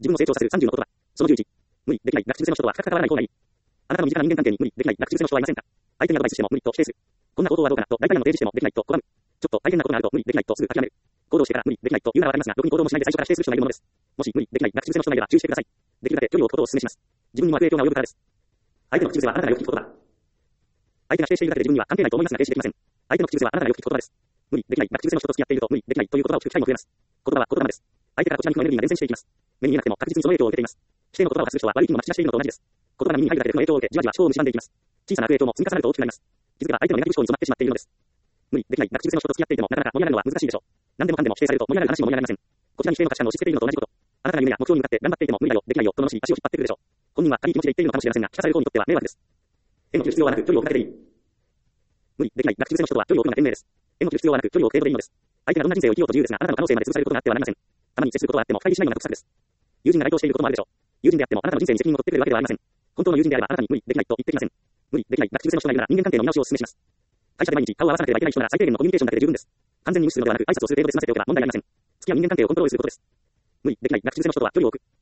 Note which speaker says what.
Speaker 1: 自分を成長させる30の言葉。その11。無理できない、楽中癖の人とは深く関わらない方がいい。あなたの身近な人間関係に無理できない、楽中癖の人はいませんか？相手にアドバイスしても無理と否定する。こんな行動はどうかなと大胆なの提示してもできないと拒む。ちょっと大変なことがあると無理できないとすぐ諦める。行動してから無理できないと言うならわかりますが、ろくに行動もしないで最初から否定する人がいるものです。もし無理できない、楽中癖の人がいれば注意してください。できるだけ距離を置くことをお勧めします。自分にも悪影響が及ぶからです。相手の口癖はあなたがよく聞く言葉。相手が否定しているだけで自分には関係ないと思いますが提示できません。相手の口癖はあなたがよく聞く言葉です。無理できない、楽中癖の人と付き合っていると無理できないという言葉を聞く機会も増えます。言葉は言霊です。相手からこちらに負のエネルギーが伝染していきます。目に見えなくても確実にその影響を受けています。否定の言葉を発する人は悪い気もまき散らしているのと同じです。言葉が耳に入るだけで負の影響を受け、じわじわ思考を蝕んでいきます。小さな悪影響も積み重なると大きくなります。気づけば相手のネガティブ思考に染まってしまっているのです。無理できない、楽中癖の人と付き合っていてもなかなか盛り上がるのは難しいでしょう。何でもかんでも否定されると盛り上がる話も盛り上がりません。こちらに否定の価値観を押し付けているのと同じこと。あなたが夢や目標に向かって頑張っていても無理だよ、できないよと罵し足を引っ張ってくるでしょう。本人は軽い気持ちで言っているのかもしれませんが、聞かされる方にとっては迷惑です。縁を切る必要はなく距離を置くだけでいい。無理できない、楽中癖の人とは距離を置くのが賢明です。縁を切る必要はなく距離を置く程度でいいのです。相手がどんな人生を生きようと自由ですが、あなたの可能性まで潰されることがあってはなりません。たまに接することはあっても深入りしないような得策です。友人が来訪していることもあるでしょう。友人であってもあなたの人生に責任を取ってくれるわけではありません。本当の友人であればあなたに無理できないと言ってきません。無理できない、楽中癖の人がいるなら人間関係の見直しをお勧めします。会社で毎日顔を合わさなければいけない人なら最低限のコミュニケーションだけで十分です。完全に無視するのではなく挨拶をする程度で済ませておけば問題ありません。付き合う人間関係をコントロールすることです。無理できない、楽中癖の人とは距離を置く。